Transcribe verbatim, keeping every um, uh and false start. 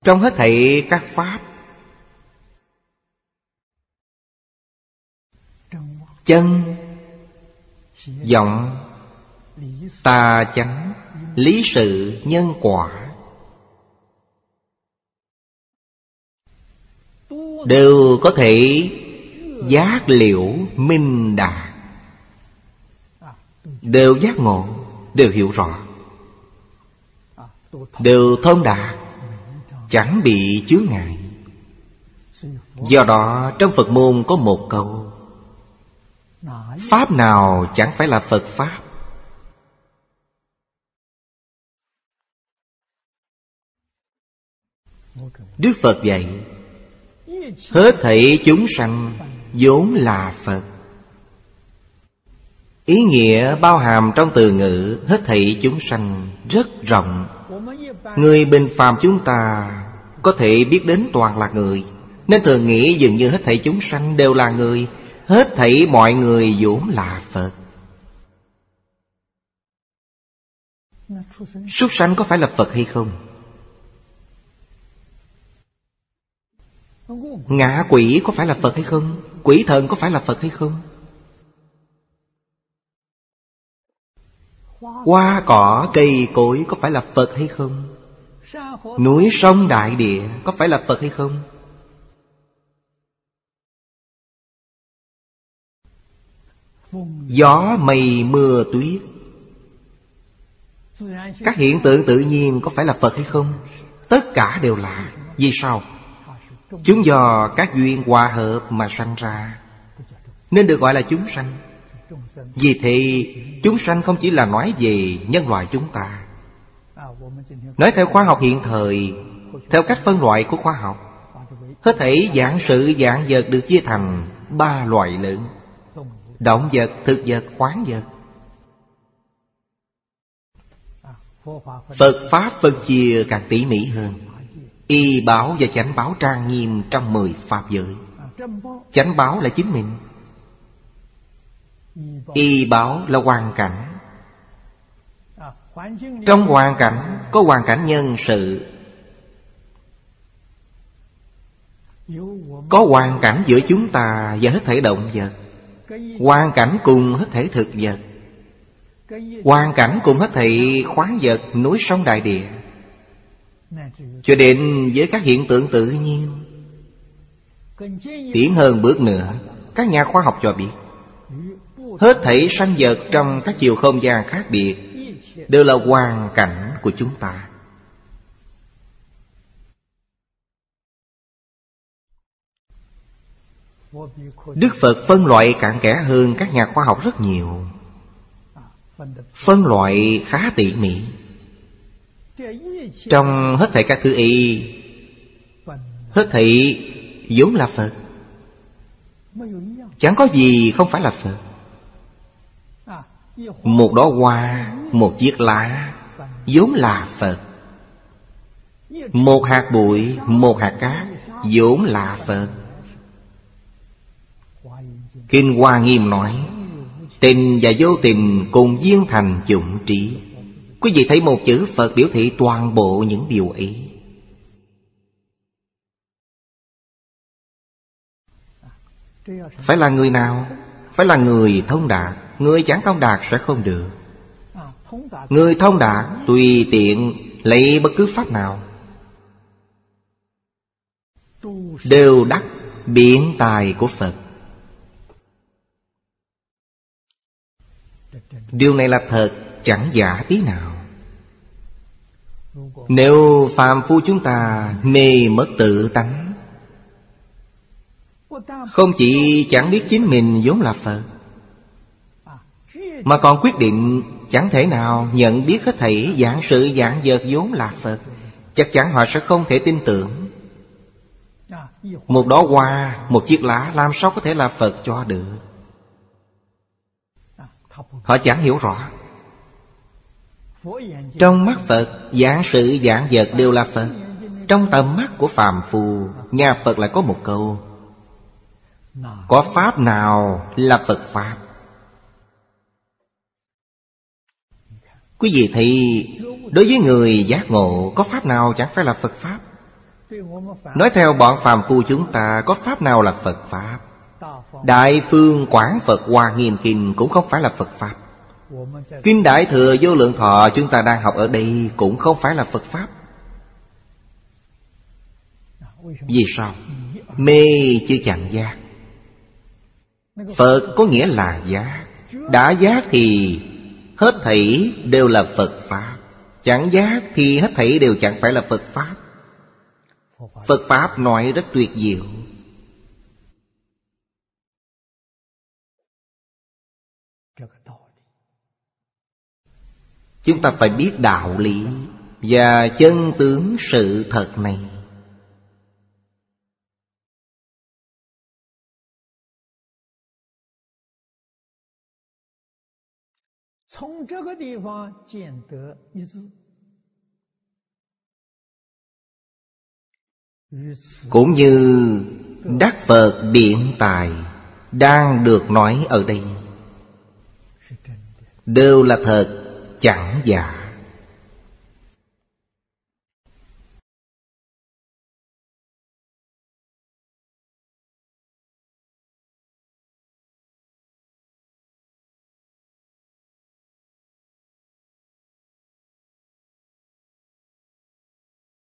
Trong hết thảy các pháp, chân, vọng, tà chánh, lý sự, nhân quả đều có thể giác liễu minh đạt, đều giác ngộ, đều hiểu rõ, đều thông đạt, chẳng bị chướng ngại. Do đó trong Phật môn có một câu: pháp nào chẳng phải là Phật pháp. Đức Phật dạy hết thảy chúng sanh vốn là Phật. Ý nghĩa bao hàm trong từ ngữ hết thảy chúng sanh rất rộng. Người bình phàm chúng ta có thể biết đến toàn là người, nên thường nghĩ dường như hết thảy chúng sanh đều là người. Hết thảy mọi người vốn là Phật. Súc sanh có phải là Phật hay không? Ngạ quỷ có phải là Phật hay không? Quỷ thần có phải là Phật hay không? Hoa cỏ cây cối có phải là Phật hay không? Núi sông đại địa có phải là Phật hay không? Gió mây mưa tuyết, các hiện tượng tự nhiên có phải là Phật hay không? Tất cả đều là. Vì sao? Chúng do các duyên hòa hợp mà sanh ra, nên được gọi là chúng sanh. Vì thế chúng sanh không chỉ là nói về nhân loại chúng ta. Nói theo khoa học hiện thời, theo cách phân loại của khoa học, hết thảy vạn sự vạn vật được chia thành ba loại lớn: động vật, thực vật, khoáng vật. Phật Pháp phân chia càng tỉ mỉ hơn. Y báo và chánh báo trang nghiêm trong mười pháp giới. Chánh báo là chính mình, y báo là hoàn cảnh. Trong hoàn cảnh có hoàn cảnh nhân sự, có hoàn cảnh giữa chúng ta và hết thảy động vật, hoàn cảnh cùng hết thảy thực vật, hoàn cảnh cùng hết thảy khoáng vật, núi sông đại địa, cho đến với các hiện tượng tự nhiên. Tiến hơn bước nữa, các nhà khoa học cho biết hết thảy sanh vật trong các chiều không gian khác biệt đều là hoàn cảnh của chúng ta. Đức Phật phân loại cặn kẽ hơn các nhà khoa học rất nhiều. Phân loại khá tỉ mỉ. Trong hết thảy các thứ y, hết thảy vốn là Phật, chẳng có gì không phải là Phật. Một đóa hoa, một chiếc lá vốn là Phật. Một hạt bụi, một hạt cát vốn là Phật. Kinh Hoa Nghiêm nói: tình và vô tình cùng viên thành chủng trí. Quý vị thấy một chữ Phật biểu thị toàn bộ những điều ấy. Phải là người nào? Phải là người thông đạt. Người chẳng thông đạt sẽ không được. Người thông đạt tùy tiện lấy bất cứ pháp nào đều đắc biện tài của Phật. Điều này là thật, chẳng giả tí nào. Nếu phàm phu chúng ta mê mất tự tánh, không chỉ chẳng biết chính mình vốn là Phật, mà còn quyết định chẳng thể nào nhận biết hết thảy vạn sự vạn vật vốn là Phật, chắc chắn họ sẽ không thể tin tưởng. Một đóa hoa, một chiếc lá làm sao có thể là Phật cho được? Họ chẳng hiểu rõ. Trong mắt Phật, vạn sự vạn vật đều là Phật. Trong tầm mắt của phàm phu, nhà Phật lại có một câu: có pháp nào là Phật Pháp? Quý vị thấy, đối với người giác ngộ, có pháp nào chẳng phải là Phật Pháp? Nói theo bọn phàm phu chúng ta, có pháp nào là Phật Pháp? Đại Phương Quảng Phật Hoa Nghiêm Kinh cũng không phải là Phật Pháp. Kinh Đại Thừa Vô Lượng Thọ chúng ta đang học ở đây cũng không phải là Phật Pháp. Vì sao? Mê chứ chẳng giác. Phật có nghĩa là giác. Đã giác thì hết thảy đều là Phật Pháp. Chẳng giác thì hết thảy đều chẳng phải là Phật Pháp. Phật Pháp nói rất tuyệt diệu. Chúng ta phải biết đạo lý và chân tướng sự thật này. Cũng như đắc Phật Điện Tài đang được nói ở đây, đều là thật chẳng giả.